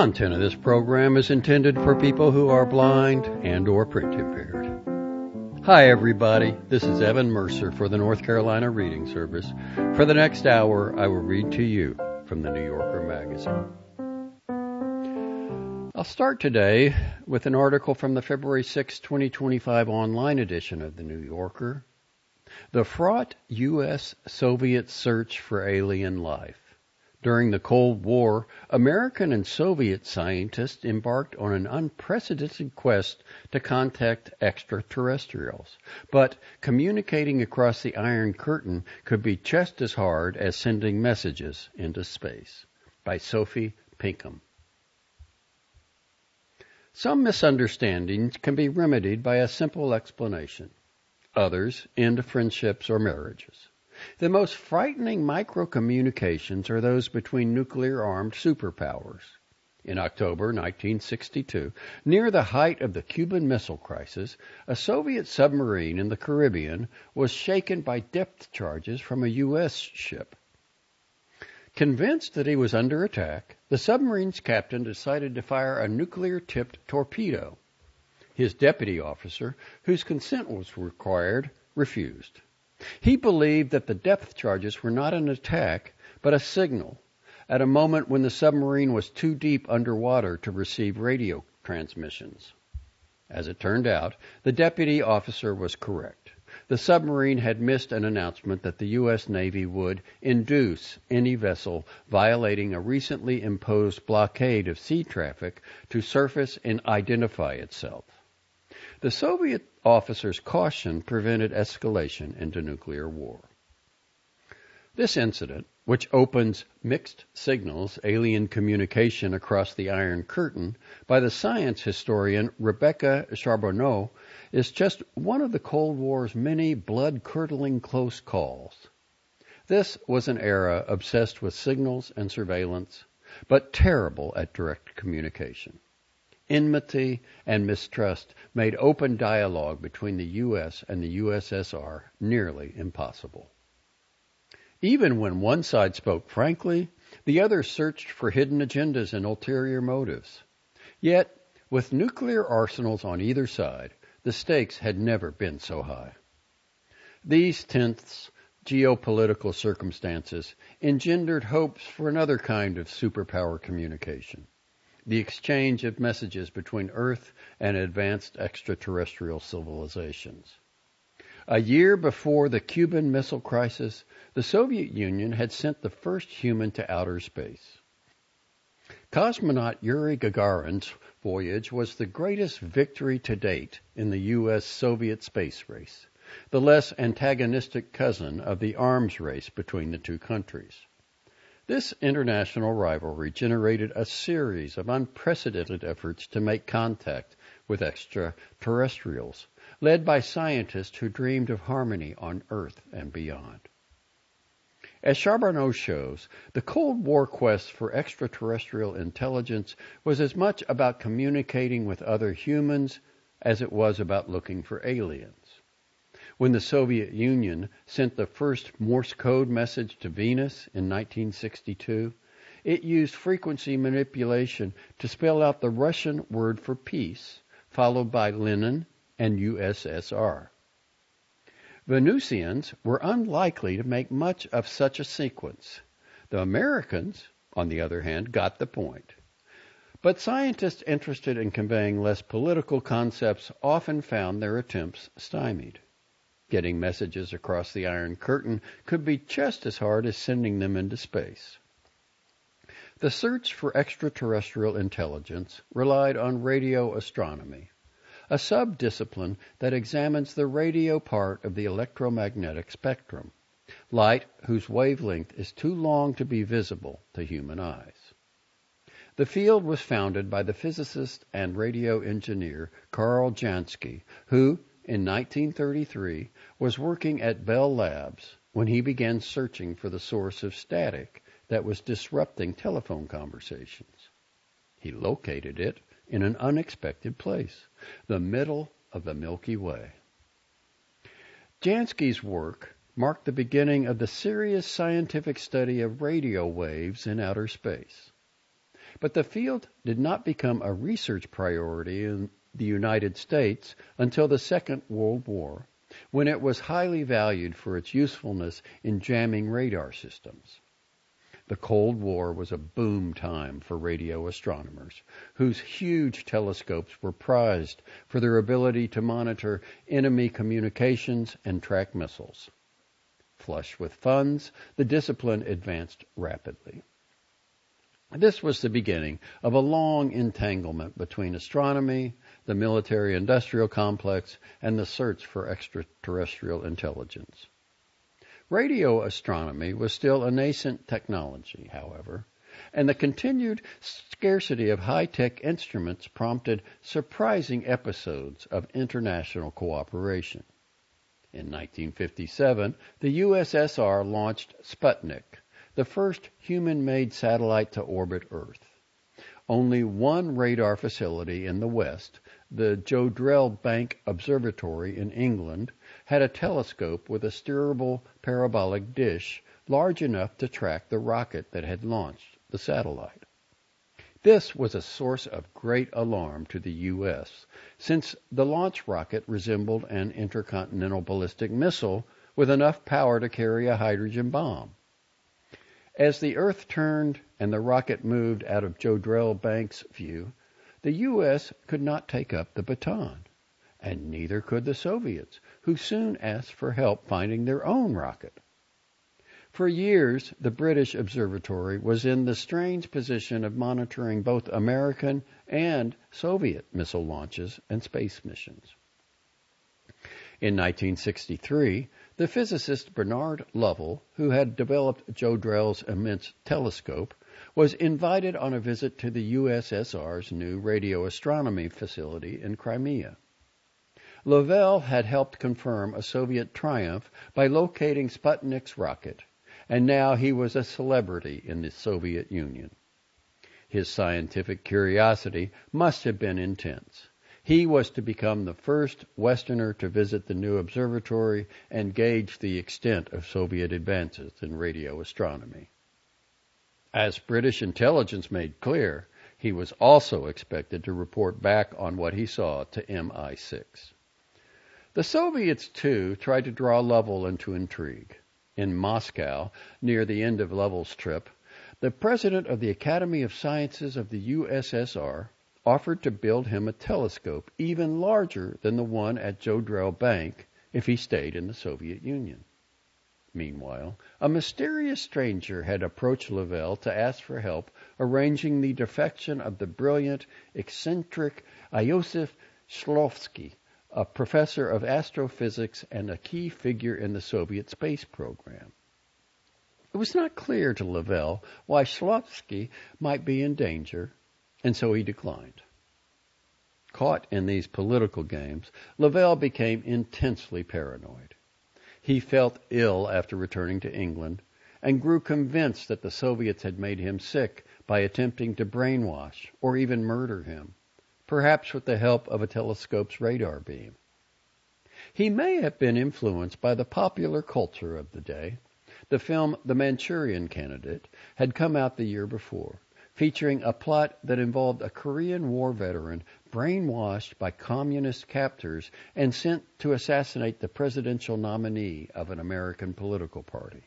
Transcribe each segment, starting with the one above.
content of this program is intended for people who are blind and or print impaired. Hi everybody, this is Evan Mercer for the North Carolina Reading Service. For the next hour, I will read to you from the New Yorker magazine. I'll start today with an article from the February 6, 2025 online edition of the New Yorker. The fraught U.S.-Soviet search for alien life. During the Cold War, American and Soviet scientists embarked on an unprecedented quest to contact extraterrestrials. But communicating across the Iron Curtain could be just as hard as sending messages into space. By Sophie Pinkham. Some misunderstandings can be remedied by a simple explanation. Others end friendships or marriages. The most frightening microcommunications are those between nuclear-armed superpowers. In October 1962, near the height of the Cuban Missile Crisis, a Soviet submarine in the Caribbean was shaken by depth charges from a U.S. ship. Convinced that he was under attack, the submarine's captain decided to fire a nuclear-tipped torpedo. His deputy officer, whose consent was required, refused. He believed that the depth charges were not an attack, but a signal, at a moment when the submarine was too deep underwater to receive radio transmissions. As it turned out, the deputy officer was correct. The submarine had missed an announcement that the U.S. Navy would induce any vessel violating a recently imposed blockade of sea traffic to surface and identify itself. The Soviet officer's caution prevented escalation into nuclear war. This incident, which opens mixed signals alien communication across the Iron Curtain by the science historian Rebecca Charbonneau, is just one of the Cold War's many blood-curdling close calls. This was an era obsessed with signals and surveillance, but terrible at direct communication. Enmity and mistrust made open dialogue between the U.S. and the USSR nearly impossible. Even when one side spoke frankly, the other searched for hidden agendas and ulterior motives. Yet, with nuclear arsenals on either side, the stakes had never been so high. These tense geopolitical circumstances engendered hopes for another kind of superpower communication. The exchange of messages between Earth and advanced extraterrestrial civilizations. A year before the Cuban Missile Crisis, the Soviet Union had sent the first human to outer space. Cosmonaut Yuri Gagarin's voyage was the greatest victory to date in the U.S.-Soviet space race, the less antagonistic cousin of the arms race between the two countries. This international rivalry generated a series of unprecedented efforts to make contact with extraterrestrials, led by scientists who dreamed of harmony on Earth and beyond. As Charbonneau shows, the Cold War quest for extraterrestrial intelligence was as much about communicating with other humans as it was about looking for aliens. When the Soviet Union sent the first Morse code message to Venus in 1962, it used frequency manipulation to spell out the Russian word for peace, followed by Lenin and USSR. Venusians were unlikely to make much of such a sequence. The Americans, on the other hand, got the point. But scientists interested in conveying less political concepts often found their attempts stymied. Getting messages across the Iron Curtain could be just as hard as sending them into space. The search for extraterrestrial intelligence relied on radio astronomy, a sub-discipline that examines the radio part of the electromagnetic spectrum, light whose wavelength is too long to be visible to human eyes. The field was founded by the physicist and radio engineer Karl Jansky, who, in 1933, was working at Bell Labs when he began searching for the source of static that was disrupting telephone conversations. He located it in an unexpected place, the middle of the Milky Way. Jansky's work marked the beginning of the serious scientific study of radio waves in outer space. But the field did not become a research priority in the United States until the Second World War, when it was highly valued for its usefulness in jamming radar systems. The Cold War was a boom time for radio astronomers, whose huge telescopes were prized for their ability to monitor enemy communications and track missiles. Flush with funds, the discipline advanced rapidly. This was the beginning of a long entanglement between astronomy, the military-industrial complex, and the search for extraterrestrial intelligence. Radio astronomy was still a nascent technology, however, and the continued scarcity of high-tech instruments prompted surprising episodes of international cooperation. In 1957, the USSR launched Sputnik, the first human-made satellite to orbit Earth. Only one radar facility in the West, the Jodrell Bank Observatory in England, had a telescope with a steerable parabolic dish large enough to track the rocket that had launched the satellite. This was a source of great alarm to the U.S., since the launch rocket resembled an intercontinental ballistic missile with enough power to carry a hydrogen bomb. As the Earth turned and the rocket moved out of Jodrell Bank's view, the U.S. could not take up the baton, and neither could the Soviets, who soon asked for help finding their own rocket. For years, the British observatory was in the strange position of monitoring both American and Soviet missile launches and space missions. In 1963, the physicist Bernard Lovell, who had developed Jodrell's immense telescope, was invited on a visit to the USSR's new radio astronomy facility in Crimea. Lovell had helped confirm a Soviet triumph by locating Sputnik's rocket, and now he was a celebrity in the Soviet Union. His scientific curiosity must have been intense. He was to become the first Westerner to visit the new observatory and gauge the extent of Soviet advances in radio astronomy. As British intelligence made clear, he was also expected to report back on what he saw to MI6. The Soviets, too, tried to draw Lovell into intrigue. In Moscow, near the end of Lovell's trip, the president of the Academy of Sciences of the USSR offered to build him a telescope even larger than the one at Jodrell Bank if he stayed in the Soviet Union. Meanwhile, a mysterious stranger had approached Lovell to ask for help arranging the defection of the brilliant, eccentric Iosif Shklovsky, a professor of astrophysics and a key figure in the Soviet space program. It was not clear to Lovell why Shklovsky might be in danger, and so he declined. Caught in these political games, Lovell became intensely paranoid. He felt ill after returning to England and grew convinced that the Soviets had made him sick by attempting to brainwash or even murder him, perhaps with the help of a telescope's radar beam. He may have been influenced by the popular culture of the day. The film The Manchurian Candidate had come out the year before, featuring a plot that involved a Korean War veteran brainwashed by communist captors and sent to assassinate the presidential nominee of an American political party.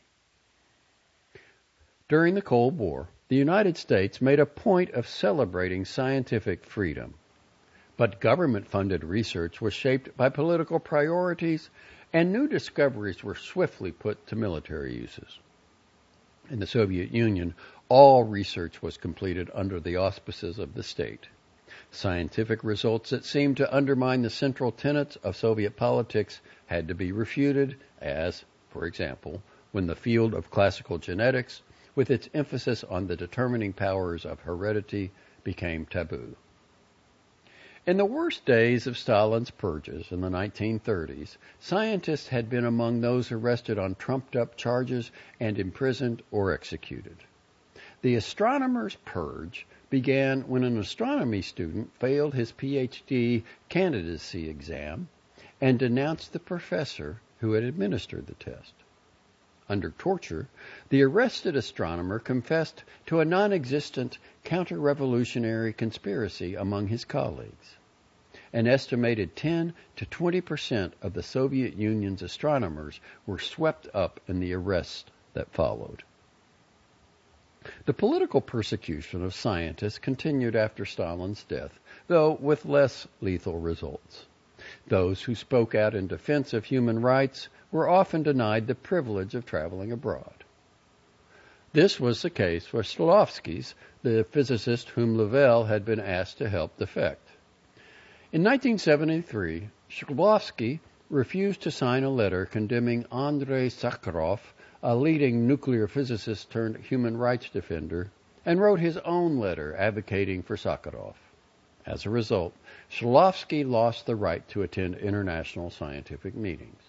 During the Cold War, the United States made a point of celebrating scientific freedom, but government-funded research was shaped by political priorities, and new discoveries were swiftly put to military uses. In the Soviet Union, all research was completed under the auspices of the state. Scientific results that seemed to undermine the central tenets of Soviet politics had to be refuted, as, for example, when the field of classical genetics, with its emphasis on the determining powers of heredity, became taboo. In the worst days of Stalin's purges in the 1930s, scientists had been among those arrested on trumped-up charges and imprisoned or executed. The astronomer's purge began when an astronomy student failed his PhD candidacy exam and denounced the professor who had administered the test. Under torture, the arrested astronomer confessed to a non-existent counter-revolutionary conspiracy among his colleagues. An estimated 10 to 20% of the Soviet Union's astronomers were swept up in the arrest that followed. The political persecution of scientists continued after Stalin's death, though with less lethal results. Those who spoke out in defense of human rights were often denied the privilege of traveling abroad. This was the case for Shklovsky, the physicist whom Lavelle had been asked to help defect. In 1973, Shklovsky refused to sign a letter condemning Andrei Sakharov, a leading nuclear physicist turned human rights defender, and wrote his own letter advocating for Sakharov. As a result, Shklovsky lost the right to attend international scientific meetings.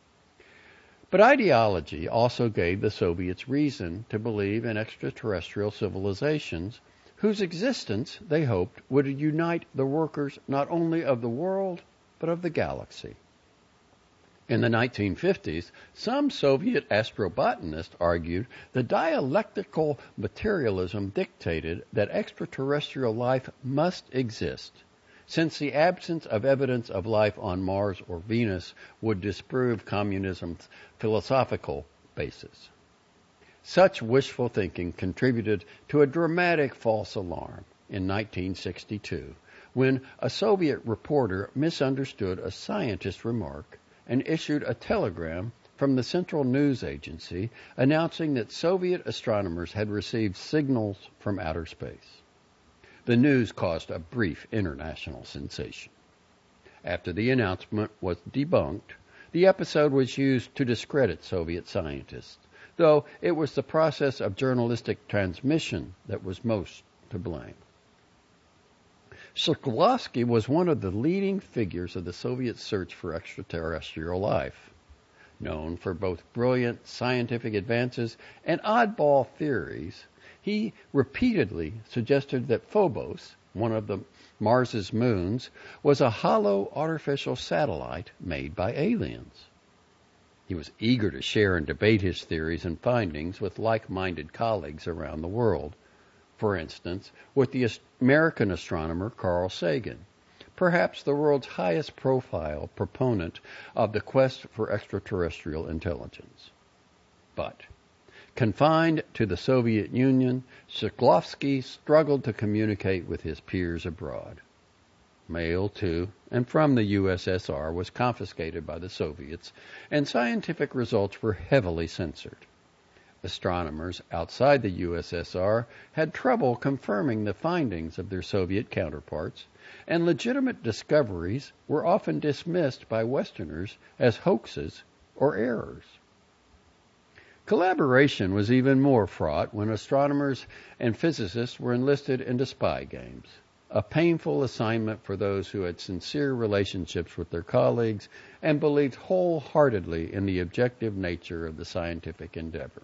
But ideology also gave the Soviets reason to believe in extraterrestrial civilizations whose existence, they hoped, would unite the workers not only of the world, but of the galaxy. In the 1950s, some Soviet astrobotanists argued that dialectical materialism dictated that extraterrestrial life must exist, since the absence of evidence of life on Mars or Venus would disprove communism's philosophical basis. Such wishful thinking contributed to a dramatic false alarm in 1962, when a Soviet reporter misunderstood a scientist's remark and issued a telegram from the Central News Agency announcing that Soviet astronomers had received signals from outer space. The news caused a brief international sensation. After the announcement was debunked, the episode was used to discredit Soviet scientists, though it was the process of journalistic transmission that was most to blame. Shklovsky was one of the leading figures of the Soviet search for extraterrestrial life. Known for both brilliant scientific advances and oddball theories, he repeatedly suggested that Phobos, one of Mars's moons, was a hollow artificial satellite made by aliens. He was eager to share and debate his theories and findings with like-minded colleagues around the world. For instance, with the American astronomer Carl Sagan, perhaps the world's highest profile proponent of the quest for extraterrestrial intelligence. But, confined to the Soviet Union, Shklovsky struggled to communicate with his peers abroad. Mail to and from the USSR was confiscated by the Soviets, and scientific results were heavily censored. Astronomers outside the USSR had trouble confirming the findings of their Soviet counterparts, and legitimate discoveries were often dismissed by Westerners as hoaxes or errors. Collaboration was even more fraught when astronomers and physicists were enlisted into spy games, a painful assignment for those who had sincere relationships with their colleagues and believed wholeheartedly in the objective nature of the scientific endeavor.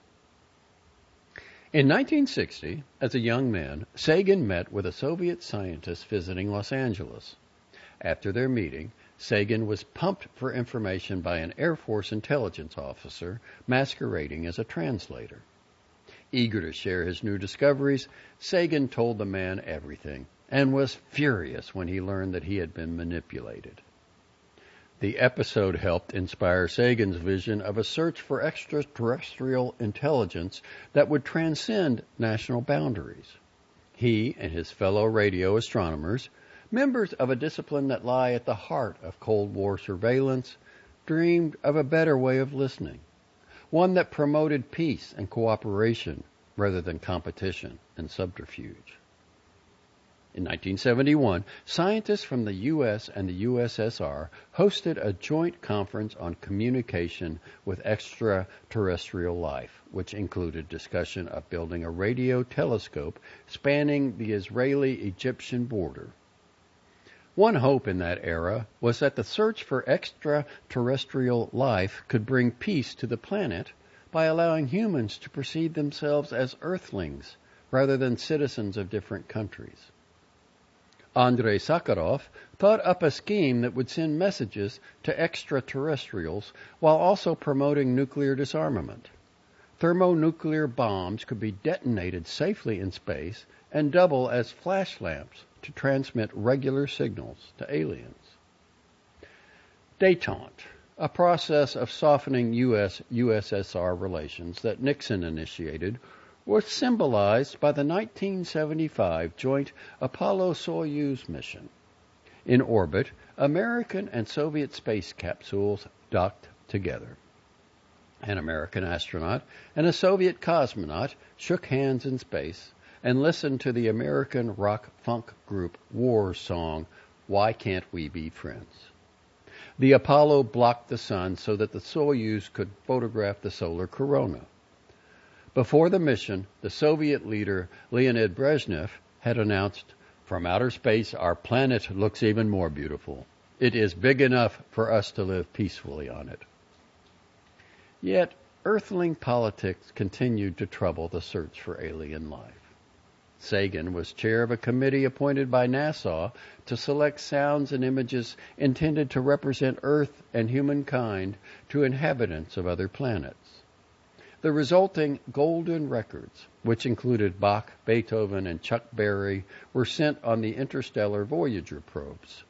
In 1960, as a young man, Sagan met with a Soviet scientist visiting Los Angeles. After their meeting, Sagan was pumped for information by an Air Force intelligence officer masquerading as a translator. Eager to share his new discoveries, Sagan told the man everything and was furious when he learned that he had been manipulated. The episode helped inspire Sagan's vision of a search for extraterrestrial intelligence that would transcend national boundaries. He and his fellow radio astronomers, members of a discipline that lie at the heart of Cold War surveillance, dreamed of a better way of listening, one that promoted peace and cooperation rather than competition and subterfuge. In 1971, scientists from the U.S. and the USSR hosted a joint conference on communication with extraterrestrial life, which included discussion of building a radio telescope spanning the Israeli-Egyptian border. One hope in that era was that the search for extraterrestrial life could bring peace to the planet by allowing humans to perceive themselves as Earthlings rather than citizens of different countries. Andrei Sakharov thought up a scheme that would send messages to extraterrestrials while also promoting nuclear disarmament. thermonuclear bombs could be detonated safely in space and double as flash lamps to transmit regular signals to aliens. Détente, a process of softening U.S.-USSR relations that Nixon initiated, was symbolized by the 1975 joint Apollo-Soyuz mission. In orbit, American and Soviet space capsules docked together. An American astronaut and a Soviet cosmonaut shook hands in space and listened to the American rock-funk group War's song, Why Can't We Be Friends? The Apollo blocked the sun so that the Soyuz could photograph the solar corona. Before the mission, the Soviet leader Leonid Brezhnev had announced, "From outer space, our planet looks even more beautiful. It is big enough for us to live peacefully on it." Yet, Earthling politics continued to trouble the search for alien life. Sagan was chair of a committee appointed by NASA to select sounds and images intended to represent Earth and humankind to inhabitants of other planets. The resulting golden records, which included Bach, Beethoven, and Chuck Berry, were sent on the interstellar Voyager probes.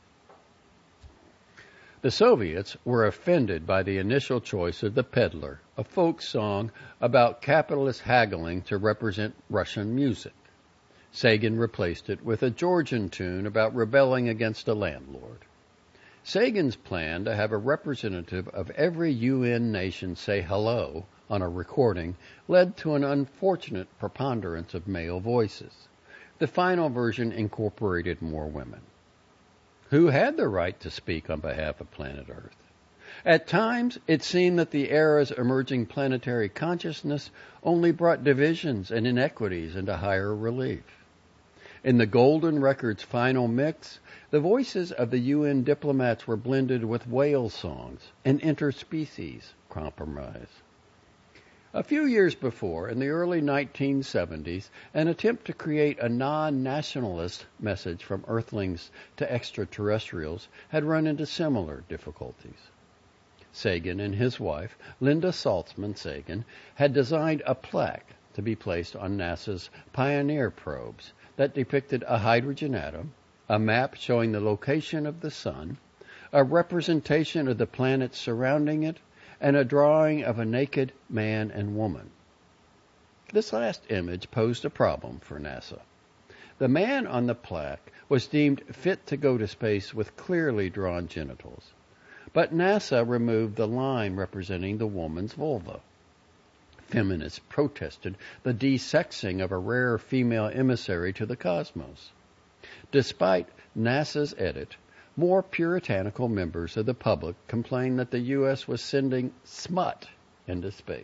The Soviets were offended by the initial choice of The Peddler, a folk song about capitalist haggling to represent Russian music. Sagan replaced it with a Georgian tune about rebelling against a landlord. Sagan's plan to have a representative of every UN nation say hello on a recording led to an unfortunate preponderance of male voices. The final version incorporated more women. Who had the right to speak on behalf of planet Earth? At times, it seemed that the era's emerging planetary consciousness only brought divisions and inequities into higher relief. In the Golden Record's final mix, the voices of the UN diplomats were blended with whale songs, an interspecies compromise. A few years before, in the early 1970s, an attempt to create a non-nationalist message from Earthlings to extraterrestrials had run into similar difficulties. Sagan and his wife, Linda Saltzman Sagan, had designed a plaque to be placed on NASA's Pioneer probes that depicted a hydrogen atom, a map showing the location of the sun, a representation of the planets surrounding it, and a drawing of a naked man and woman. This last image posed a problem for NASA. The man on the plaque was deemed fit to go to space with clearly drawn genitals, but NASA removed the line representing the woman's vulva. Feminists protested the desexing of a rare female emissary to the cosmos. Despite NASA's edit, more puritanical members of the public complained that the U.S. was sending smut into space.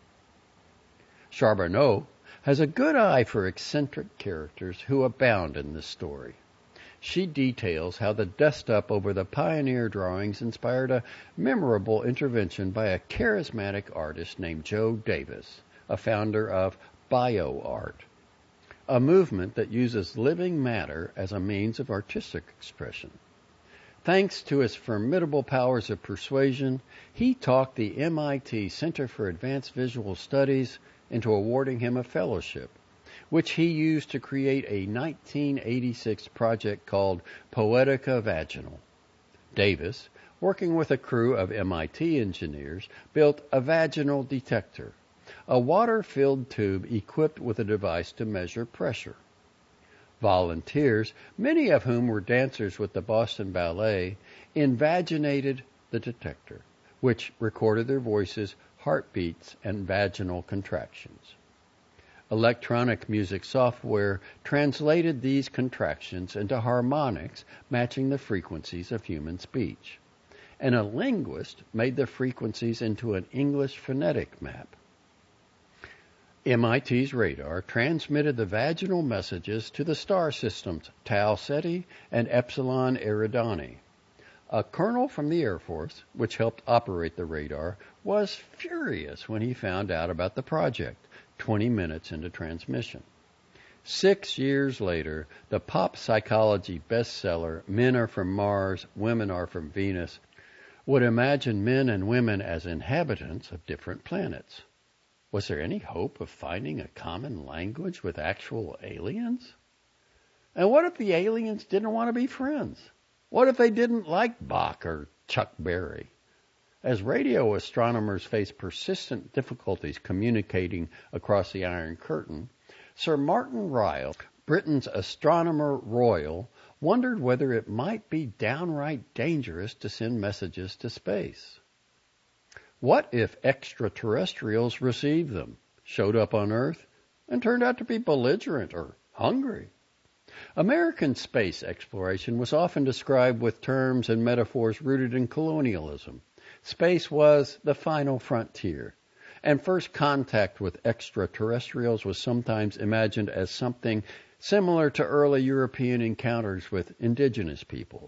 Charbonneau has a good eye for eccentric characters who abound in this story. She details how the dust-up over the Pioneer drawings inspired a memorable intervention by a charismatic artist named Joe Davis, a founder of BioArt, a movement that uses living matter as a means of artistic expression. Thanks to his formidable powers of persuasion, he talked the MIT Center for Advanced Visual Studies into awarding him a fellowship, which he used to create a 1986 project called Poetica Vaginal. Davis, working with a crew of MIT engineers, built a vaginal detector, a water-filled tube equipped with a device to measure pressure. Volunteers, many of whom were dancers with the Boston Ballet, invaginated the detector, which recorded their voices, heartbeats, and vaginal contractions. Electronic music software translated these contractions into harmonics matching the frequencies of human speech, and a linguist made the frequencies into an English phonetic map. MIT's radar transmitted the vaginal messages to the star systems Tau Ceti and Epsilon Eridani. A colonel from the Air Force, which helped operate the radar, was furious when he found out about the project 20 minutes into transmission. 6 years later, the pop psychology bestseller Men Are From Mars, Women Are From Venus would imagine men and women as inhabitants of different planets. Was there any hope of finding a common language with actual aliens? And what if the aliens didn't want to be friends? What if they didn't like Bach or Chuck Berry? As radio astronomers face persistent difficulties communicating across the Iron Curtain, Sir Martin Ryle, Britain's Astronomer Royal, wondered whether it might be downright dangerous to send messages to space. What if extraterrestrials received them, showed up on Earth, and turned out to be belligerent or hungry? American space exploration was often described with terms and metaphors rooted in colonialism. Space was the final frontier, and first contact with extraterrestrials was sometimes imagined as something similar to early European encounters with indigenous peoples.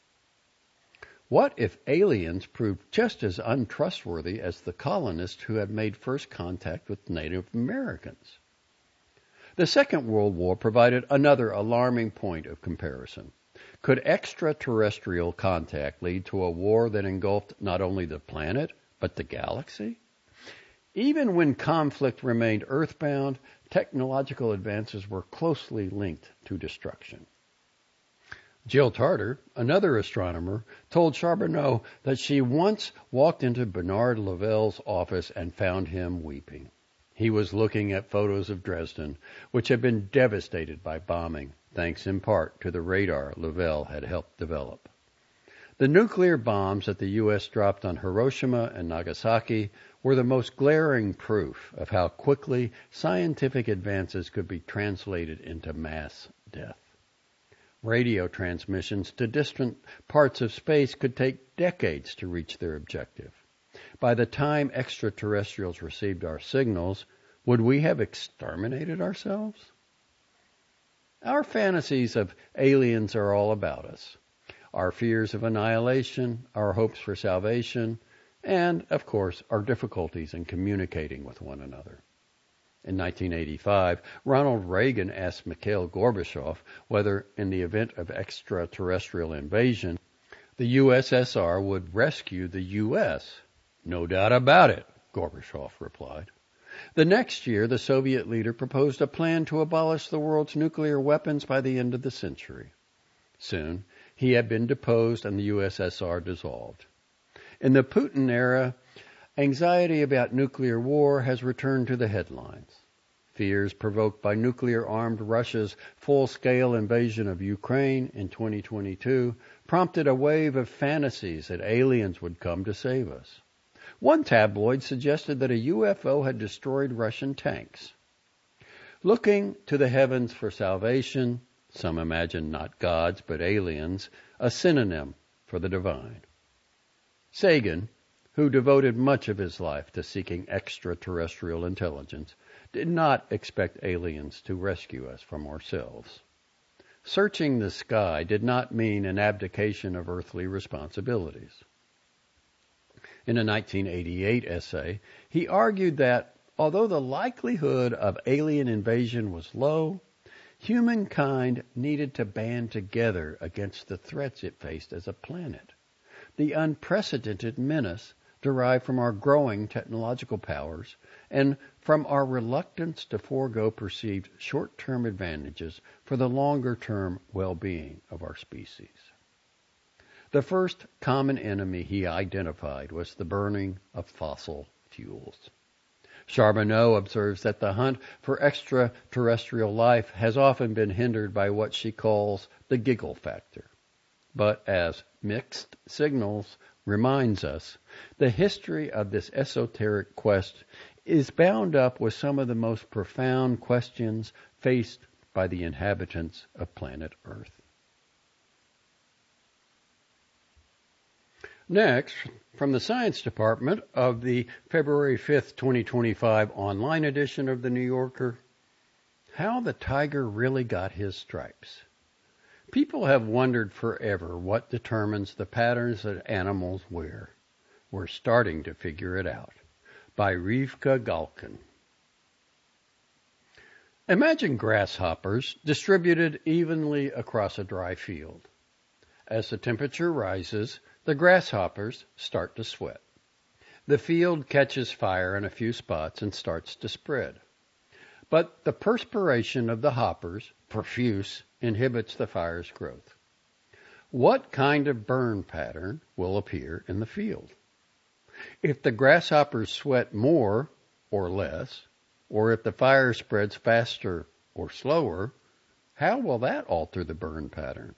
What if aliens proved just as untrustworthy as the colonists who had made first contact with Native Americans? The Second World War provided another alarming point of comparison. Could extraterrestrial contact lead to a war that engulfed not only the planet, but the galaxy? Even when conflict remained earthbound, technological advances were closely linked to destruction. Jill Tarter, another astronomer, told Charbonneau that she once walked into Bernard Lavelle's office and found him weeping. He was looking at photos of Dresden, which had been devastated by bombing, thanks in part to the radar Lavelle had helped develop. The nuclear bombs that the U.S. dropped on Hiroshima and Nagasaki were the most glaring proof of how quickly scientific advances could be translated into mass death. Radio transmissions to distant parts of space could take decades to reach their objective. By the time extraterrestrials received our signals, would we have exterminated ourselves? Our fantasies of aliens are all about us. Our fears of annihilation, our hopes for salvation, and, of course, our difficulties in communicating with one another. In 1985, Ronald Reagan asked Mikhail Gorbachev whether, in the event of extraterrestrial invasion, the USSR would rescue the U.S. "No doubt about it," Gorbachev replied. The next year, the Soviet leader proposed a plan to abolish the world's nuclear weapons by the end of the century. Soon, he had been deposed and the USSR dissolved. In the Putin era, anxiety about nuclear war has returned to the headlines. Fears provoked by nuclear-armed Russia's full-scale invasion of Ukraine in 2022 prompted a wave of fantasies that aliens would come to save us. One tabloid suggested that a UFO had destroyed Russian tanks. Looking to the heavens for salvation, some imagine not gods but aliens, a synonym for the divine. Sagan, who devoted much of his life to seeking extraterrestrial intelligence, did not expect aliens to rescue us from ourselves. Searching the sky did not mean an abdication of earthly responsibilities. In a 1988 essay, he argued that, although the likelihood of alien invasion was low, humankind needed to band together against the threats it faced as a planet. The unprecedented menace derived from our growing technological powers and from our reluctance to forego perceived short-term advantages for the longer-term well-being of our species. The first common enemy he identified was the burning of fossil fuels. Charbonneau observes that the hunt for extraterrestrial life has often been hindered by what she calls the giggle factor. But as Mixed Signals reminds us, the history of this esoteric quest is bound up with some of the most profound questions faced by the inhabitants of planet Earth. Next, from the Science Department of the February 5th, 2025 online edition of The New Yorker, how the tiger really got his stripes. People have wondered forever what determines the patterns that animals wear. We're starting to figure it out. By Rivka Galkin. Imagine grasshoppers distributed evenly across a dry field. As the temperature rises, the grasshoppers start to sweat. The field catches fire in a few spots and starts to spread. But the perspiration of the hoppers, profuse, inhibits the fire's growth. What kind of burn pattern will appear in the field? If the grasshoppers sweat more or less, or if the fire spreads faster or slower, how will that alter the burn pattern?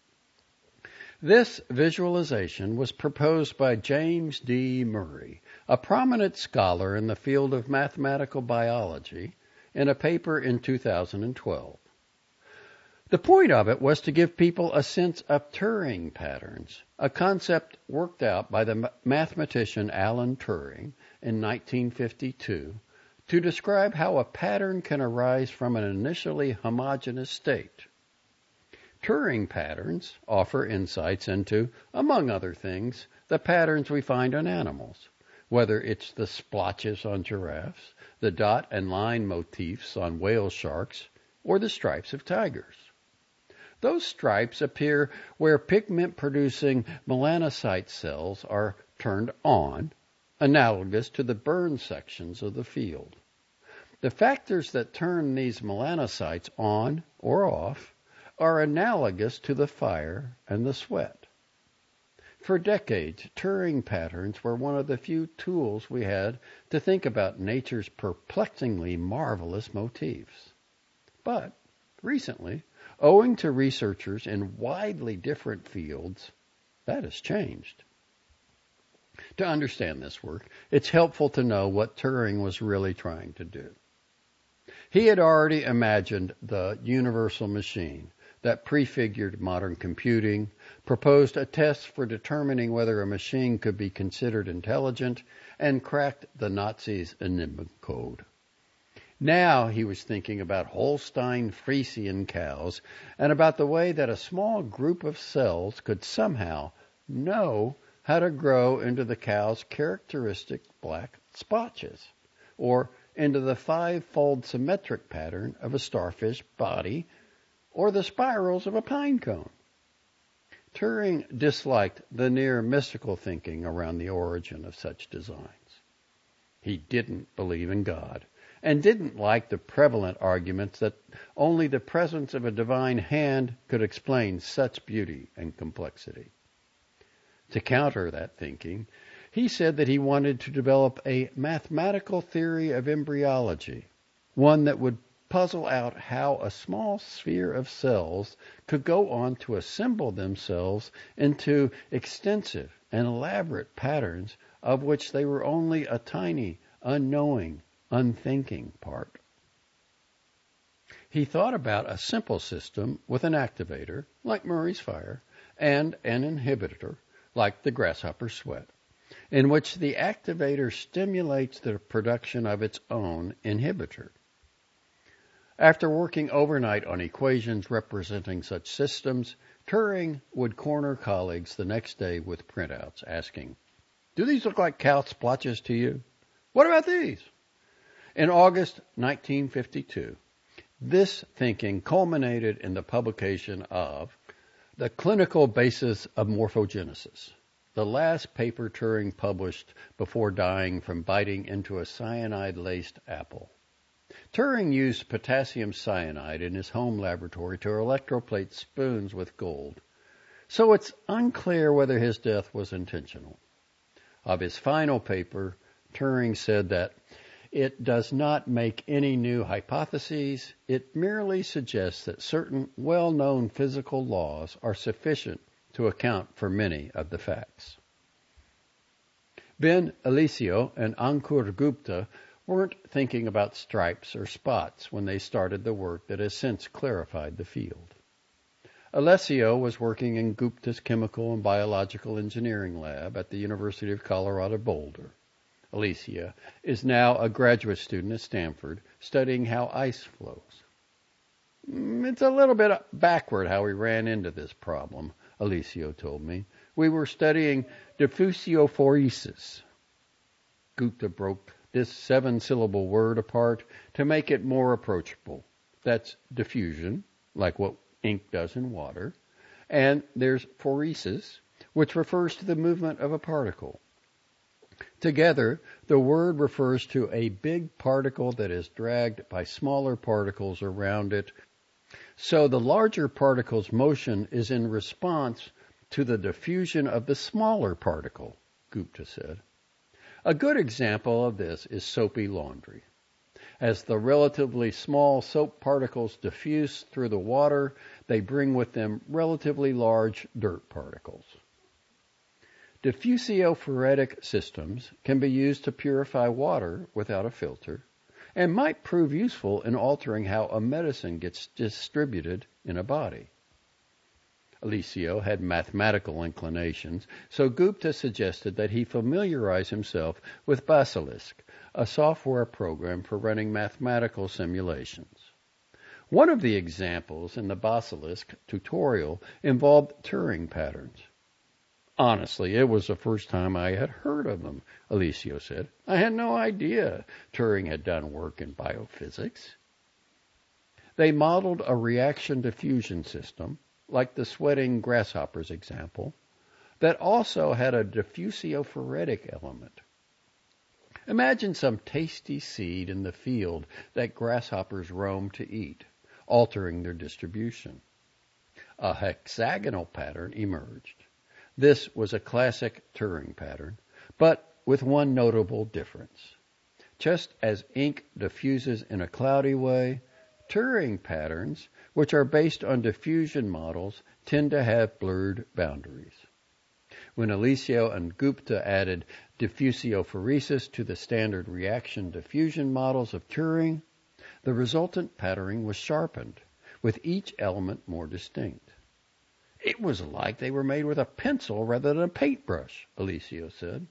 This visualization was proposed by James D. Murray, a prominent scholar in the field of mathematical biology, in a paper in 2012. The point of it was to give people a sense of Turing patterns, a concept worked out by the mathematician Alan Turing in 1952 to describe how a pattern can arise from an initially homogeneous state. Turing patterns offer insights into, among other things, the patterns we find on animals, whether it's the splotches on giraffes, the dot and line motifs on whale sharks, or the stripes of tigers. Those stripes appear where pigment-producing melanocyte cells are turned on, analogous to the burn sections of the field. The factors that turn these melanocytes on or off are analogous to the fire and the sweat. For decades, Turing patterns were one of the few tools we had to think about nature's perplexingly marvelous motifs. But recently, owing to researchers in widely different fields, that has changed. To understand this work, it's helpful to know what Turing was really trying to do. He had already imagined the universal machine that prefigured modern computing, proposed a test for determining whether a machine could be considered intelligent, and cracked the Nazis' Enigma code. Now he was thinking about Holstein Friesian cows and about the way that a small group of cells could somehow know how to grow into the cow's characteristic black splotches, or into the five-fold symmetric pattern of a starfish body, or the spirals of a pine cone. Turing disliked the near mystical thinking around the origin of such designs. He didn't believe in God, and didn't like the prevalent arguments that only the presence of a divine hand could explain such beauty and complexity. To counter that thinking, he said that he wanted to develop a mathematical theory of embryology, one that would puzzle out how a small sphere of cells could go on to assemble themselves into extensive and elaborate patterns of which they were only a tiny, unknowing, unthinking part. He thought about a simple system with an activator, like Murray's fire, and an inhibitor, like the grasshopper sweat, in which the activator stimulates the production of its own inhibitor. After working overnight on equations representing such systems, Turing would corner colleagues the next day with printouts asking, "Do these look like cow splotches to you? What about these?" In August 1952, this thinking culminated in the publication of The Clinical Basis of Morphogenesis, the last paper Turing published before dying from biting into a cyanide-laced apple. Turing used potassium cyanide in his home laboratory to electroplate spoons with gold, so it's unclear whether his death was intentional. Of his final paper, Turing said that it does not make any new hypotheses, it merely suggests that certain well-known physical laws are sufficient to account for many of the facts. Ben Alessio and Ankur Gupta weren't thinking about stripes or spots when they started the work that has since clarified the field. Alessio was working in Gupta's chemical and biological engineering lab at the University of Colorado Boulder. Alessio is now a graduate student at Stanford studying how ice flows. It's a little bit backward how we ran into this problem, Alessio told me. We were studying diffusiophoresis. Gupta broke this 7-syllable word apart to make it more approachable. That's diffusion, like what ink does in water, and there's phoresis, which refers to the movement of a particle. Together, the word refers to a big particle that is dragged by smaller particles around it. So the larger particle's motion is in response to the diffusion of the smaller particle, Gupta said. A good example of this is soapy laundry. As the relatively small soap particles diffuse through the water, they bring with them relatively large dirt particles. Diffusio-phoretic systems can be used to purify water without a filter and might prove useful in altering how a medicine gets distributed in a body. Alessio had mathematical inclinations, so Gupta suggested that he familiarize himself with Basilisk, a software program for running mathematical simulations. One of the examples in the Basilisk tutorial involved Turing patterns. Honestly, it was the first time I had heard of them, Alessio said. I had no idea Turing had done work in biophysics. They modeled a reaction diffusion system, like the sweating grasshoppers example, that also had a diffusio-phoretic element. Imagine some tasty seed in the field that grasshoppers roam to eat, altering their distribution. A hexagonal pattern emerged. This was a classic Turing pattern, but with one notable difference. Just as ink diffuses in a cloudy way, Turing patterns, which are based on diffusion models, tend to have blurred boundaries. When Alessio and Gupta added diffusiophoresis to the standard reaction diffusion models of Turing, the resultant patterning was sharpened, with each element more distinct. It was like they were made with a pencil rather than a paintbrush, Alessio said.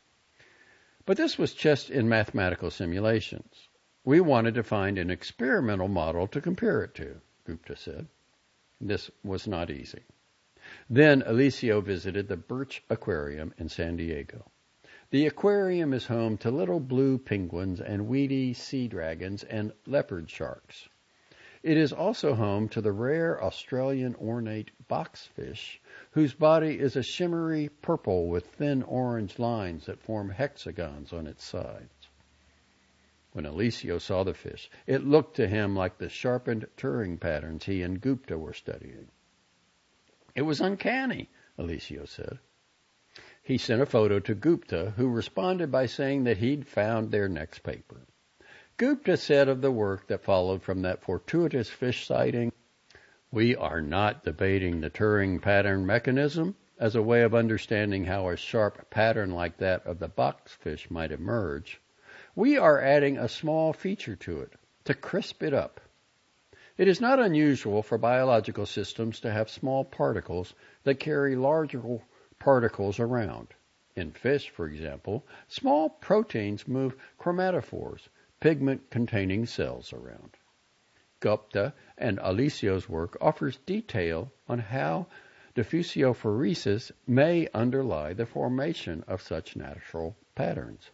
But this was just in mathematical simulations. We wanted to find an experimental model to compare it to, Gupta said. This was not easy. Then Alessio visited the Birch Aquarium in San Diego. The aquarium is home to little blue penguins and weedy sea dragons and leopard sharks. It is also home to the rare Australian ornate boxfish, whose body is a shimmery purple with thin orange lines that form hexagons on its sides. When Alessio saw the fish, it looked to him like the sharpened Turing patterns he and Gupta were studying. It was uncanny, Alessio said. He sent a photo to Gupta, who responded by saying that he'd found their next paper. Gupta said of the work that followed from that fortuitous fish sighting, "We are not debating the Turing pattern mechanism as a way of understanding how a sharp pattern like that of the boxfish might emerge. We are adding a small feature to it, to crisp it up. It is not unusual for biological systems to have small particles that carry larger particles around. In fish, for example, small proteins move chromatophores, pigment-containing cells, around." Gupta and Alessio's work offers detail on how diffusiophoresis may underlie the formation of such natural patterns.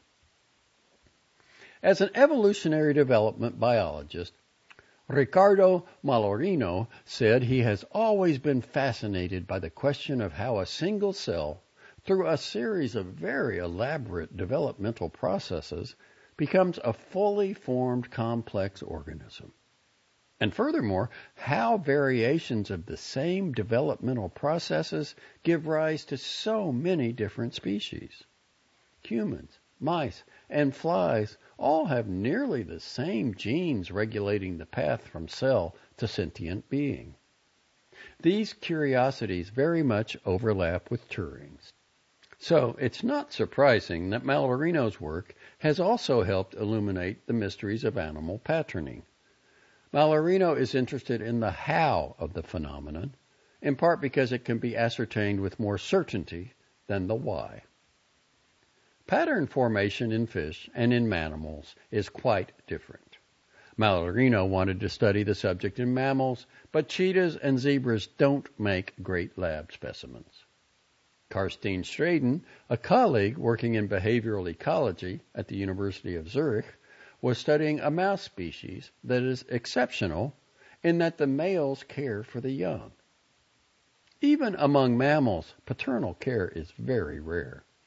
As an evolutionary development biologist, Riccardo Malorino said he has always been fascinated by the question of how a single cell, through a series of very elaborate developmental processes, becomes a fully formed complex organism. And furthermore, how variations of the same developmental processes give rise to so many different species. Humans, mice, and flies all have nearly the same genes regulating the path from cell to sentient being. These curiosities very much overlap with Turing's. So it's not surprising that Malorino's work has also helped illuminate the mysteries of animal patterning. Malorino is interested in the how of the phenomenon, in part because it can be ascertained with more certainty than the why. Pattern formation in fish and in mammals is quite different. Malorino wanted to study the subject in mammals, but cheetahs and zebras don't make great lab specimens. Karstine Straden, a colleague working in behavioral ecology at the University of Zurich, was studying a mouse species that is exceptional in that the males care for the young. Even among mammals, paternal care is very rare.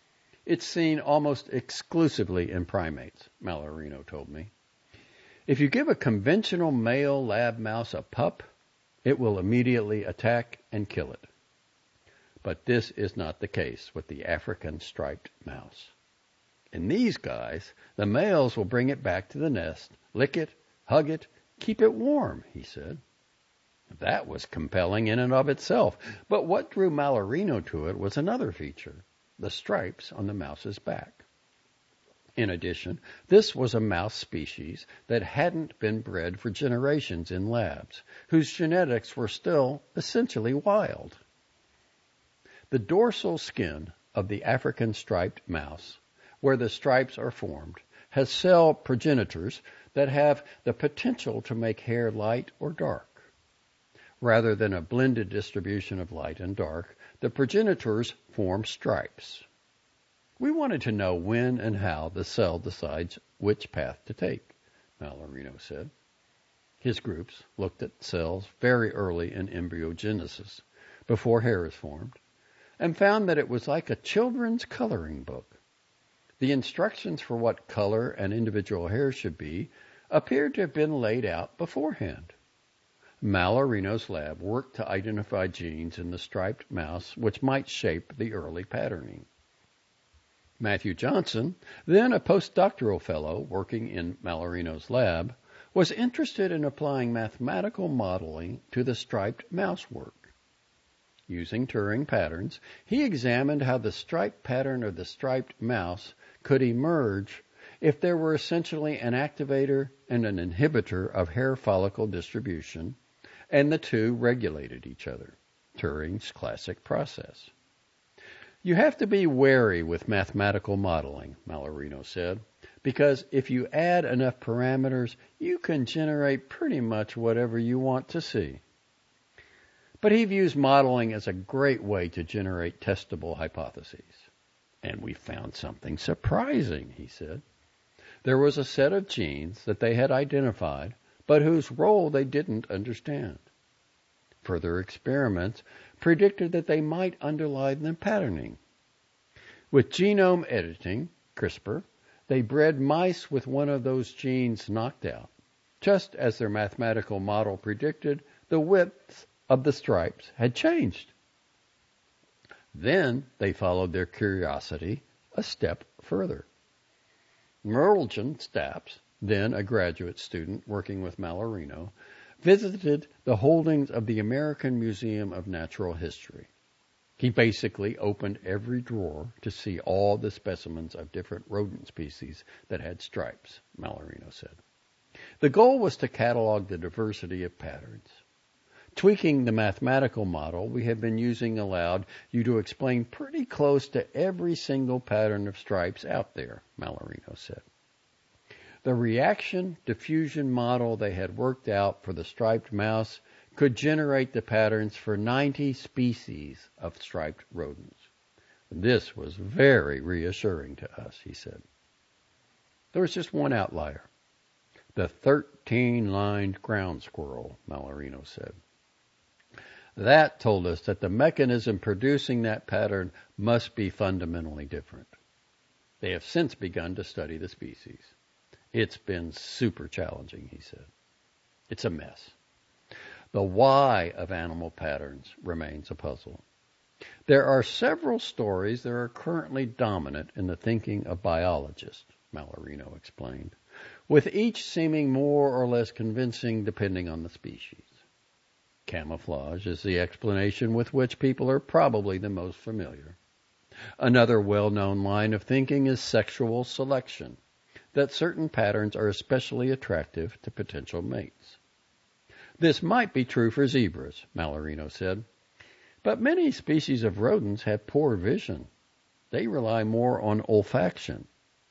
It's seen almost exclusively in primates, Mallarino told me. If you give a conventional male lab mouse a pup, it will immediately attack and kill it. But this is not the case with the African striped mouse. In these guys, the males will bring it back to the nest, lick it, hug it, keep it warm, he said. That was compelling in and of itself, but what drew Mallarino to it was another feature, the stripes on the mouse's back. In addition, this was a mouse species that hadn't been bred for generations in labs, whose genetics were still essentially wild. The dorsal skin of the African striped mouse, where the stripes are formed, has cell progenitors that have the potential to make hair light or dark. Rather than a blended distribution of light and dark, the progenitors form stripes. We wanted to know when and how the cell decides which path to take, Mallarino said. His groups looked at cells very early in embryogenesis, before hair is formed, and found that it was like a children's coloring book. The instructions for what color an individual hair should be appeared to have been laid out beforehand. Mallarino's lab worked to identify genes in the striped mouse which might shape the early patterning. Matthew Johnson, then a postdoctoral fellow working in Mallarino's lab, was interested in applying mathematical modeling to the striped mouse work. Using Turing patterns, he examined how the striped pattern of the striped mouse could emerge if there were essentially an activator and an inhibitor of hair follicle distribution, and the two regulated each other, Turing's classic process. You have to be wary with mathematical modeling, Mallarino said, because if you add enough parameters, you can generate pretty much whatever you want to see. But he views modeling as a great way to generate testable hypotheses. And we found something surprising, he said. There was a set of genes that they had identified, but whose role they didn't understand. Further experiments predicted that they might underlie the patterning. With genome editing, CRISPR, they bred mice with one of those genes knocked out. Just as their mathematical model predicted, the width of the stripes had changed. Then they followed their curiosity a step further. Merlgen Stapps, then a graduate student working with Mallarino, visited the holdings of the American Museum of Natural History. He basically opened every drawer to see all the specimens of different rodent species that had stripes, Mallarino said. The goal was to catalog the diversity of patterns. Tweaking the mathematical model we have been using allowed you to explain pretty close to every single pattern of stripes out there, Mallarino said. The reaction diffusion model they had worked out for the striped mouse could generate the patterns for 90 species of striped rodents. This was very reassuring to us, he said. There was just one outlier. The 13-lined ground squirrel, Mallarino said. That told us that the mechanism producing that pattern must be fundamentally different. They have since begun to study the species. It's been super challenging, he said. It's a mess. The why of animal patterns remains a puzzle. There are several stories that are currently dominant in the thinking of biologists, Mallarino explained, with each seeming more or less convincing depending on the species. Camouflage is the explanation with which people are probably the most familiar. Another well-known line of thinking is sexual selection, that certain patterns are especially attractive to potential mates. This might be true for zebras, Mallarino said, but many species of rodents have poor vision. They rely more on olfaction.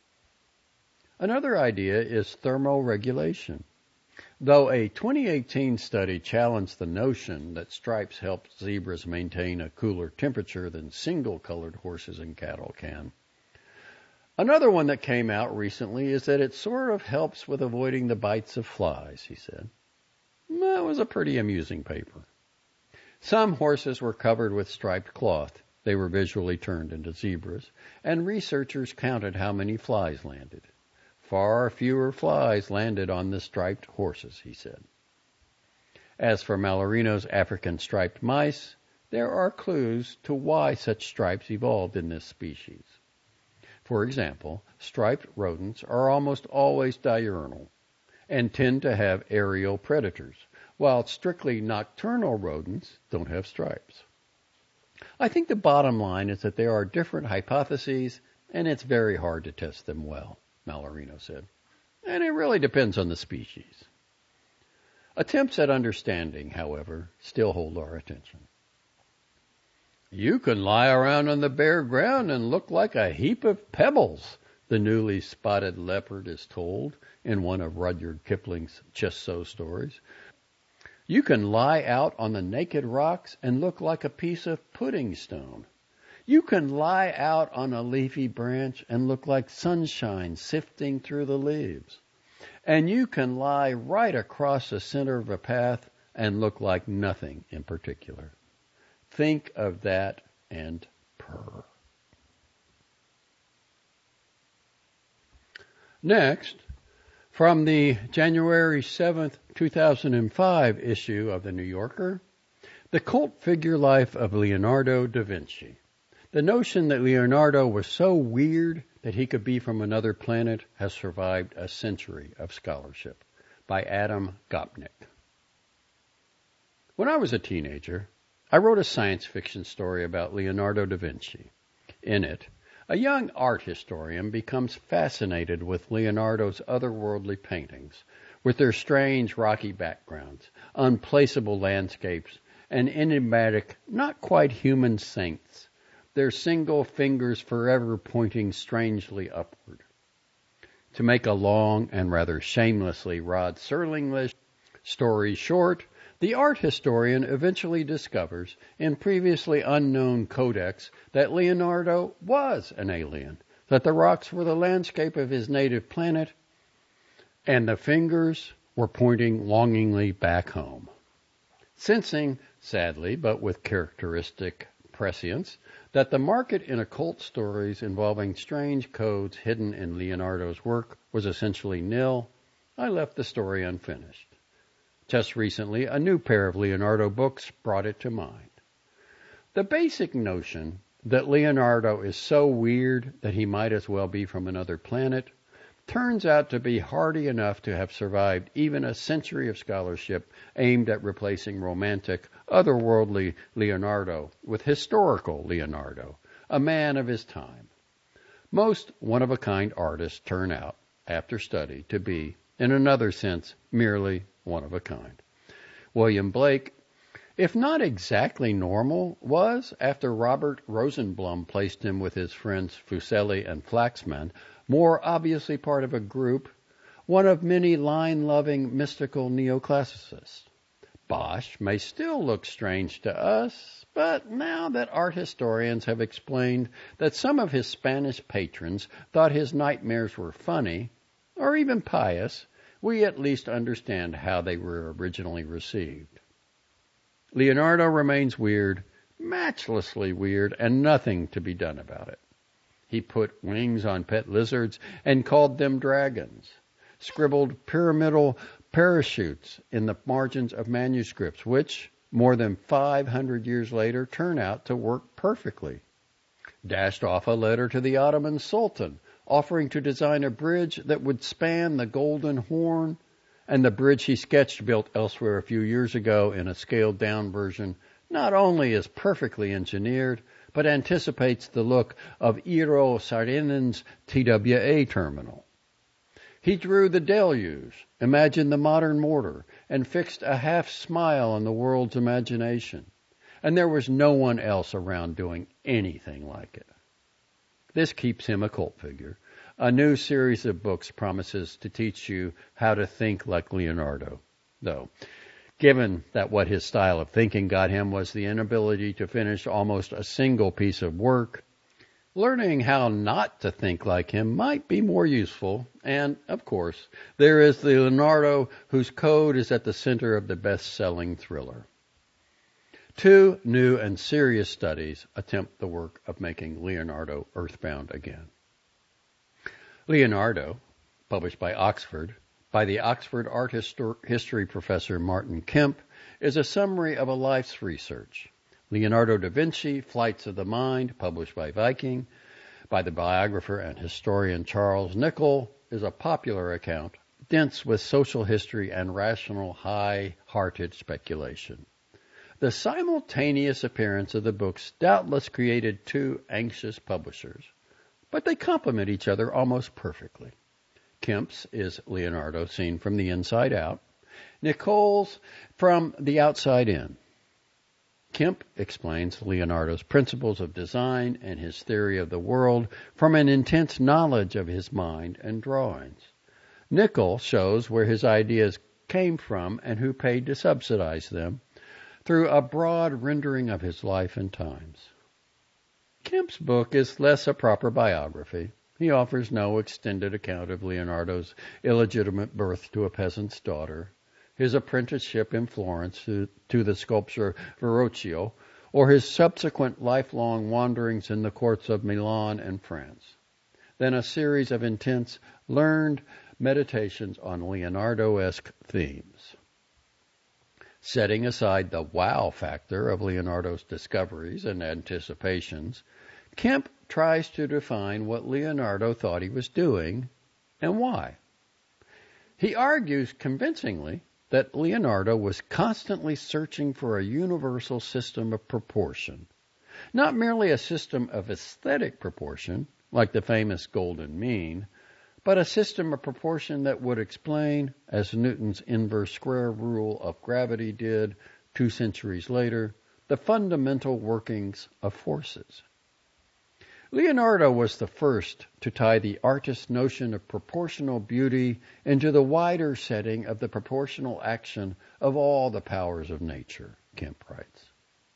Another idea is thermoregulation. Though a 2018 study challenged the notion that stripes help zebras maintain a cooler temperature than single-colored horses and cattle can. Another one that came out recently is that it sort of helps with avoiding the bites of flies, he said. That was a pretty amusing paper. Some horses were covered with striped cloth, They were visually turned into zebras, and researchers counted how many flies landed. Far fewer flies landed on the striped horses, he said. As for Mallarino's African striped mice, there are clues to why such stripes evolved in this species. For example, striped rodents are almost always diurnal and tend to have aerial predators, while strictly nocturnal rodents don't have stripes. I think the bottom line is that there are different hypotheses, and it's very hard to test them well, Mallarino said. And it really depends on the species. Attempts at understanding, however, still hold our attention. You can lie around on the bare ground and look like a heap of pebbles, the newly spotted leopard is told in one of Rudyard Kipling's Just So stories. You can lie out on the naked rocks and look like a piece of pudding stone. You can lie out on a leafy branch and look like sunshine sifting through the leaves. And you can lie right across the center of a path and look like nothing in particular. Think of that and purr. Next, from the January 7th, 2005 issue of The New Yorker, the cult figure life of Leonardo da Vinci. The notion that Leonardo was so weird that he could be from another planet has survived a century of scholarship, by Adam Gopnik. When I was a teenager, I wrote a science fiction story about Leonardo da Vinci. In it, a young art historian becomes fascinated with Leonardo's otherworldly paintings, with their strange rocky backgrounds, unplaceable landscapes, and enigmatic, not quite human saints, their single fingers forever pointing strangely upward. To make a long and rather shamelessly Rod Serling-ish story short, the art historian eventually discovers in previously unknown codex that Leonardo was an alien, that the rocks were the landscape of his native planet, and the fingers were pointing longingly back home. Sensing, sadly, but with characteristic prescience, that the market in occult stories involving strange codes hidden in Leonardo's work was essentially nil, I left the story unfinished. Just recently, a new pair of Leonardo books brought it to mind. The basic notion that Leonardo is so weird that he might as well be from another planet turns out to be hardy enough to have survived even a century of scholarship aimed at replacing romantic, otherworldly Leonardo with historical Leonardo, a man of his time. Most one-of-a-kind artists turn out, after study, to be, in another sense, merely one of a kind. William Blake, if not exactly normal, was, after Robert Rosenblum placed him with his friends Fuseli and Flaxman, more obviously part of a group, one of many line-loving mystical neoclassicists. Bosch may still look strange to us, but now that art historians have explained that some of his Spanish patrons thought his nightmares were funny, or even pious, we at least understand how they were originally received. Leonardo remains weird, matchlessly weird, and nothing to be done about it. He put wings on pet lizards and called them dragons, scribbled pyramidal parachutes in the margins of manuscripts, which, more than 500 years later, turn out to work perfectly. Dashed off a letter to the Ottoman Sultan, offering to design a bridge that would span the Golden Horn, and the bridge he sketched built elsewhere a few years ago in a scaled-down version not only is perfectly engineered, but anticipates the look of Eero Saarinen's TWA terminal. He drew the deluge, imagined the modern mortar, and fixed a half-smile on the world's imagination. And there was no one else around doing anything like it. This keeps him a cult figure. A new series of books promises to teach you how to think like Leonardo, though. Given that what his style of thinking got him was the inability to finish almost a single piece of work, learning how not to think like him might be more useful. And, of course, there is Leonardo, whose code is at the center of the best-selling thriller. Two new and serious studies attempt the work of making Leonardo earthbound again. Leonardo, published by the Oxford Art History professor Martin Kemp, is a summary of a life's research. Leonardo da Vinci, Flights of the Mind, published by Viking, by the biographer and historian Charles Nicholl, is a popular account, dense with social history and rational, high-hearted speculation. The simultaneous appearance of the books doubtless created two anxious publishers, but they complement each other almost perfectly. Kemp's is Leonardo seen from the inside out, Nicholl's from the outside in. Kemp explains Leonardo's principles of design and his theory of the world from an intense knowledge of his mind and drawings. Nicholl shows where his ideas came from and who paid to subsidize them through a broad rendering of his life and times. Kemp's book is less a proper biography. He offers no extended account of Leonardo's illegitimate birth to a peasant's daughter, his apprenticeship in Florence to the sculptor Verrocchio, or his subsequent lifelong wanderings in the courts of Milan and France. Then a series of intense, learned meditations on Leonardo-esque themes. Setting aside the wow factor of Leonardo's discoveries and anticipations, Kemp tries to define what Leonardo thought he was doing and why. He argues convincingly that Leonardo was constantly searching for a universal system of proportion, not merely a system of aesthetic proportion, like the famous golden mean, but a system of proportion that would explain, as Newton's inverse square rule of gravity did 2 centuries later, the fundamental workings of forces. Leonardo was the first to tie the artist's notion of proportional beauty into the wider setting of the proportional action of all the powers of nature, Kemp writes.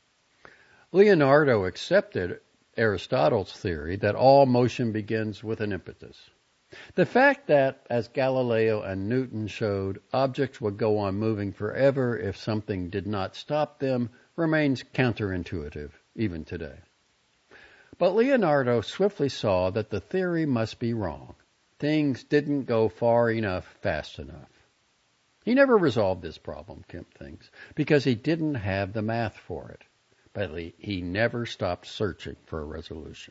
Leonardo accepted Aristotle's theory that all motion begins with an impetus. The fact that, as Galileo and Newton showed, objects would go on moving forever if something did not stop them remains counterintuitive even today. But Leonardo swiftly saw that the theory must be wrong. Things didn't go far enough, fast enough. He never resolved this problem, Kemp thinks, because he didn't have the math for it. But he never stopped searching for a resolution.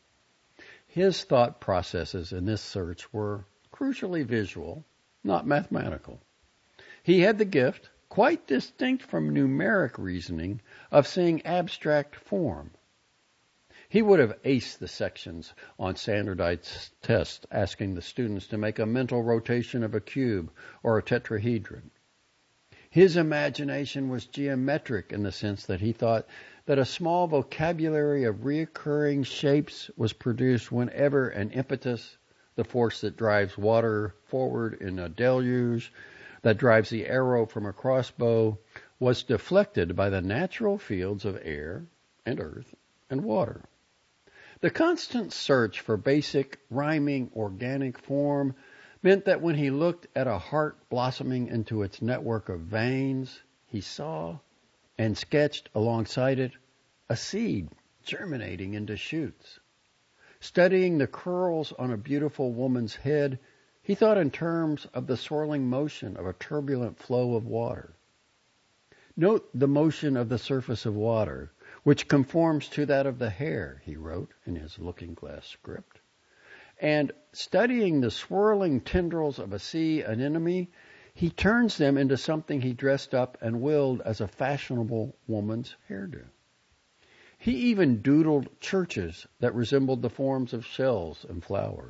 His thought processes in this search were crucially visual, not mathematical. He had the gift, quite distinct from numeric reasoning, of seeing abstract form. He would have aced the sections on standardized tests asking the students to make a mental rotation of a cube or a tetrahedron. His imagination was geometric in the sense that he thought that a small vocabulary of recurring shapes was produced whenever an impetus, the force that drives water forward in a deluge, that drives the arrow from a crossbow, was deflected by the natural fields of air and earth and water. The constant search for basic, rhyming, organic form meant that when he looked at a heart blossoming into its network of veins, he saw and sketched alongside it a seed germinating into shoots. Studying the curls on a beautiful woman's head, he thought in terms of the swirling motion of a turbulent flow of water. Note the motion of the surface of water, which conforms to that of the hair, he wrote in his looking-glass script. And studying the swirling tendrils of a sea anemone, he turns them into something he dressed up and willed as a fashionable woman's hairdo. He even doodled churches that resembled the forms of shells and flowers.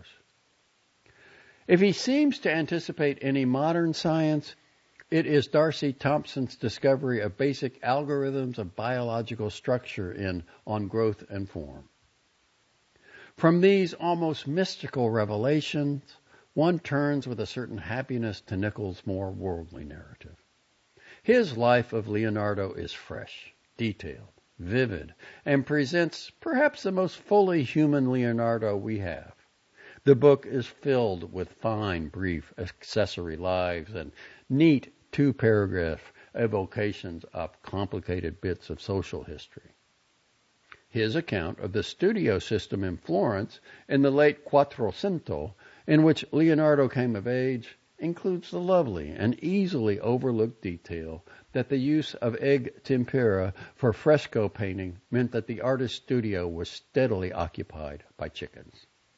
If he seems to anticipate any modern science, it is Darcy Thompson's discovery of basic algorithms of biological structure in On Growth and Form. From these almost mystical revelations, one turns with a certain happiness to Nicholl's more worldly narrative. His life of Leonardo is fresh, detailed, vivid, and presents perhaps the most fully human Leonardo we have. The book is filled with fine, brief, accessory lives and neat 2-paragraph evocations of complicated bits of social history. His account of the studio system in Florence in the late Quattrocento, in which Leonardo came of age, includes the lovely and easily overlooked detail that the use of egg tempera for fresco painting meant that the artist's studio was steadily occupied by chickens.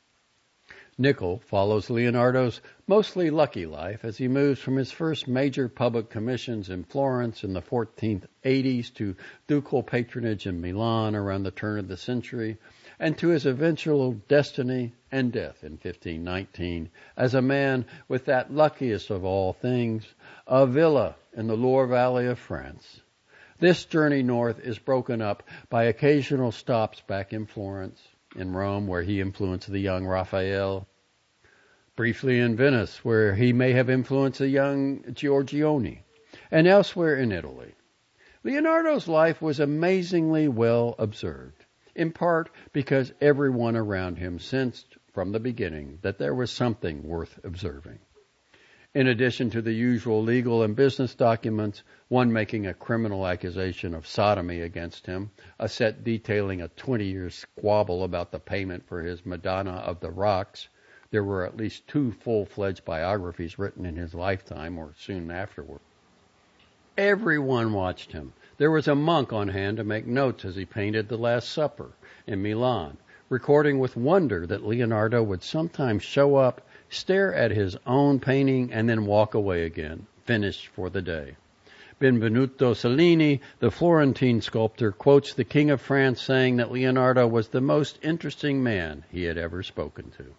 Nickel follows Leonardo's mostly lucky life as he moves from his first major public commissions in Florence in the 1480s to ducal patronage in Milan around the turn of the century, and to his eventual destiny and death in 1519 as a man with that luckiest of all things, a villa in the Loire Valley of France. This journey north is broken up by occasional stops back in Florence, in Rome, where he influenced the young Raphael, briefly in Venice, where he may have influenced the young Giorgione, and elsewhere in Italy. Leonardo's life was amazingly well observed, in part because everyone around him sensed from the beginning that there was something worth observing. In addition to the usual legal and business documents, one making a criminal accusation of sodomy against him, a set detailing a 20-year squabble about the payment for his Madonna of the Rocks, there were at least 2 full-fledged biographies written in his lifetime or soon afterward. Everyone watched him. There was a monk on hand to make notes as he painted the Last Supper in Milan, recording with wonder that Leonardo would sometimes show up, stare at his own painting, and then walk away again, finished for the day. Benvenuto Cellini, the Florentine sculptor, quotes the King of France saying that Leonardo was the most interesting man he had ever spoken to.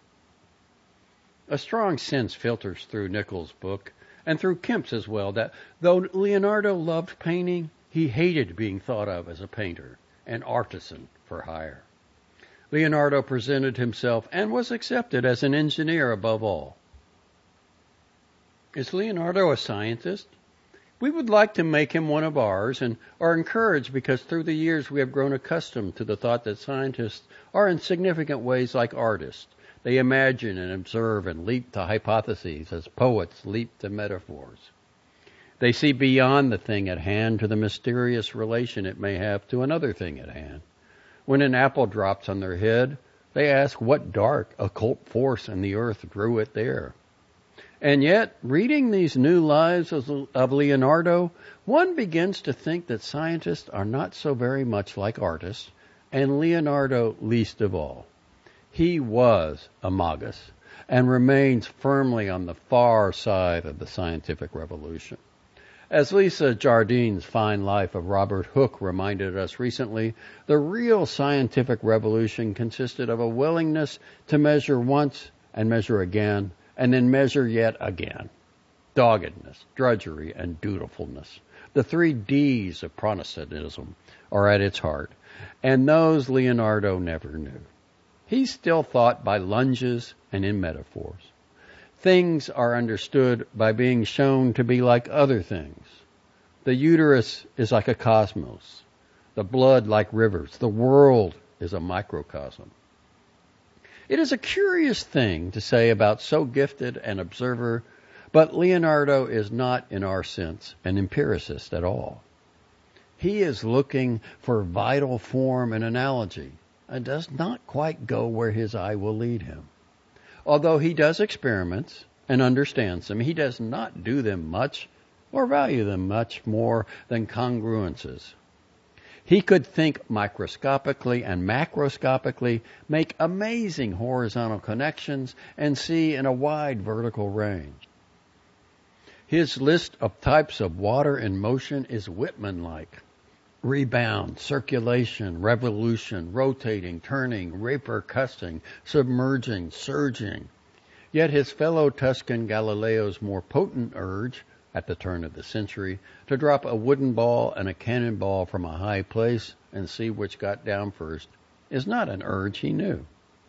A strong sense filters through Nickel's book, and through Kemp's as well, that though Leonardo loved painting, he hated being thought of as a painter, an artisan for hire. Leonardo presented himself and was accepted as an engineer above all. Is Leonardo a scientist? We would like to make him one of ours and are encouraged because through the years we have grown accustomed to the thought that scientists are in significant ways like artists. They imagine and observe and leap to hypotheses as poets leap to metaphors. They see beyond the thing at hand to the mysterious relation it may have to another thing at hand. When an apple drops on their head, they ask what dark, occult force in the earth drew it there. And yet, reading these new lives of Leonardo, one begins to think that scientists are not so very much like artists, and Leonardo least of all. He was a magus, and remains firmly on the far side of the scientific revolution. As Lisa Jardin's fine life of Robert Hooke reminded us recently, the real scientific revolution consisted of a willingness to measure once and measure again, and then measure yet again. Doggedness, drudgery, and dutifulness. The 3 Ds of Protestantism are at its heart, and those Leonardo never knew. He still thought by lunges and in metaphors. Things are understood by being shown to be like other things. The uterus is like a cosmos. The blood like rivers. The world is a microcosm. It is a curious thing to say about so gifted an observer, but Leonardo is not, in our sense, an empiricist at all. He is looking for vital form and analogy, and does not quite go where his eye will lead him. Although he does experiments and understands them, he does not do them much or value them much more than congruences. He could think microscopically and macroscopically, make amazing horizontal connections, and see in a wide vertical range. His list of types of water in motion is Whitman-like. Rebound, circulation, revolution, rotating, turning, repercussing, submerging, surging. Yet his fellow Tuscan Galileo's more potent urge, at the turn of the century, to drop a wooden ball and a cannonball from a high place and see which got down first, is not an urge he knew.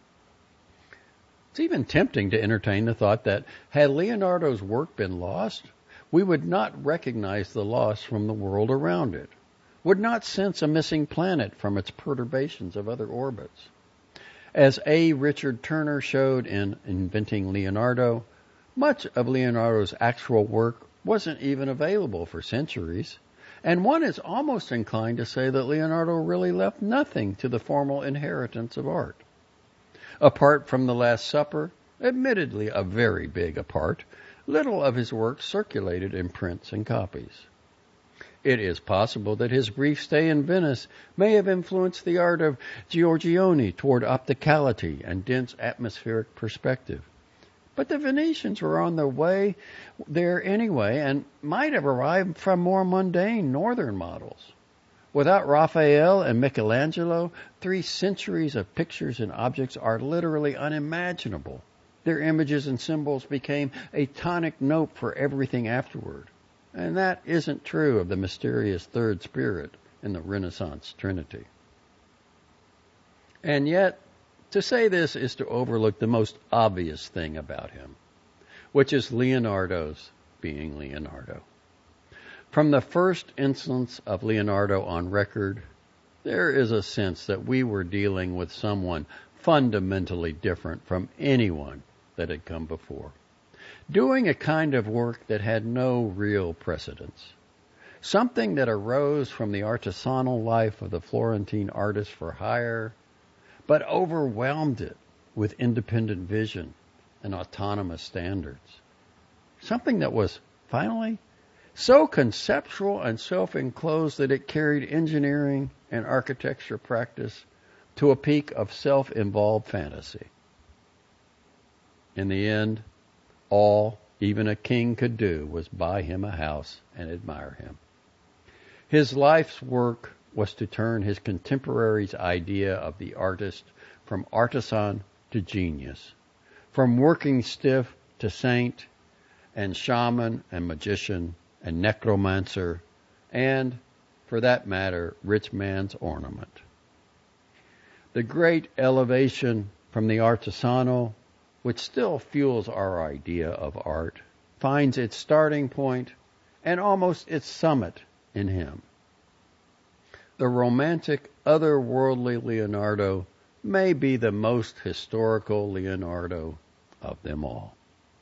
It's even tempting to entertain the thought that had Leonardo's work been lost, we would not recognize the loss from the world around it, would not sense a missing planet from its perturbations of other orbits. As A. Richard Turner showed in Inventing Leonardo, much of Leonardo's actual work wasn't even available for centuries, and one is almost inclined to say that Leonardo really left nothing to the formal inheritance of art. Apart from the Last Supper, admittedly a very big apart, little of his work circulated in prints and copies. It is possible that his brief stay in Venice may have influenced the art of Giorgione toward opticality and dense atmospheric perspective. But the Venetians were on their way there anyway and might have arrived from more mundane northern models. Without Raphael and Michelangelo, 3 centuries of pictures and objects are literally unimaginable. Their images and symbols became a tonic note for everything afterward. And that isn't true of the mysterious third spirit in the Renaissance Trinity. And yet, to say this is to overlook the most obvious thing about him, which is Leonardo's being Leonardo. From the first instance of Leonardo on record, there is a sense that we were dealing with someone fundamentally different from anyone that had come before, doing a kind of work that had no real precedence, something that arose from the artisanal life of the Florentine artist for hire, but overwhelmed it with independent vision and autonomous standards. Something that was, finally, so conceptual and self-enclosed that it carried engineering and architecture practice to a peak of self-involved fantasy. In the end, all even a king could do was buy him a house and admire him. His life's work was to turn his contemporaries' idea of the artist from artisan to genius, from working stiff to saint and shaman and magician and necromancer and, for that matter, rich man's ornament. The great elevation from the artisanal, which still fuels our idea of art, finds its starting point and almost its summit in him. The romantic, otherworldly Leonardo may be the most historical Leonardo of them all.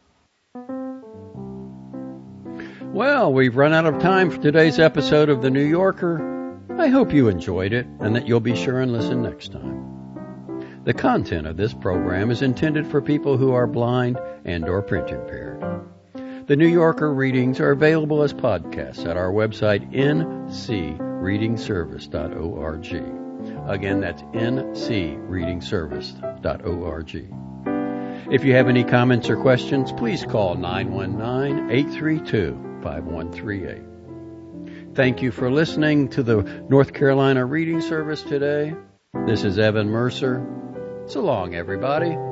Well, we've run out of time for today's episode of The New Yorker. I hope you enjoyed it and that you'll be sure and listen next time. The content of this program is intended for people who are blind and or print impaired. The New Yorker readings are available as podcasts at our website, ncreadingservice.org. Again, that's ncreadingservice.org. If you have any comments or questions, please call 919-832-5138. Thank you for listening to the North Carolina Reading Service today. This is Evan Mercer. So long, everybody.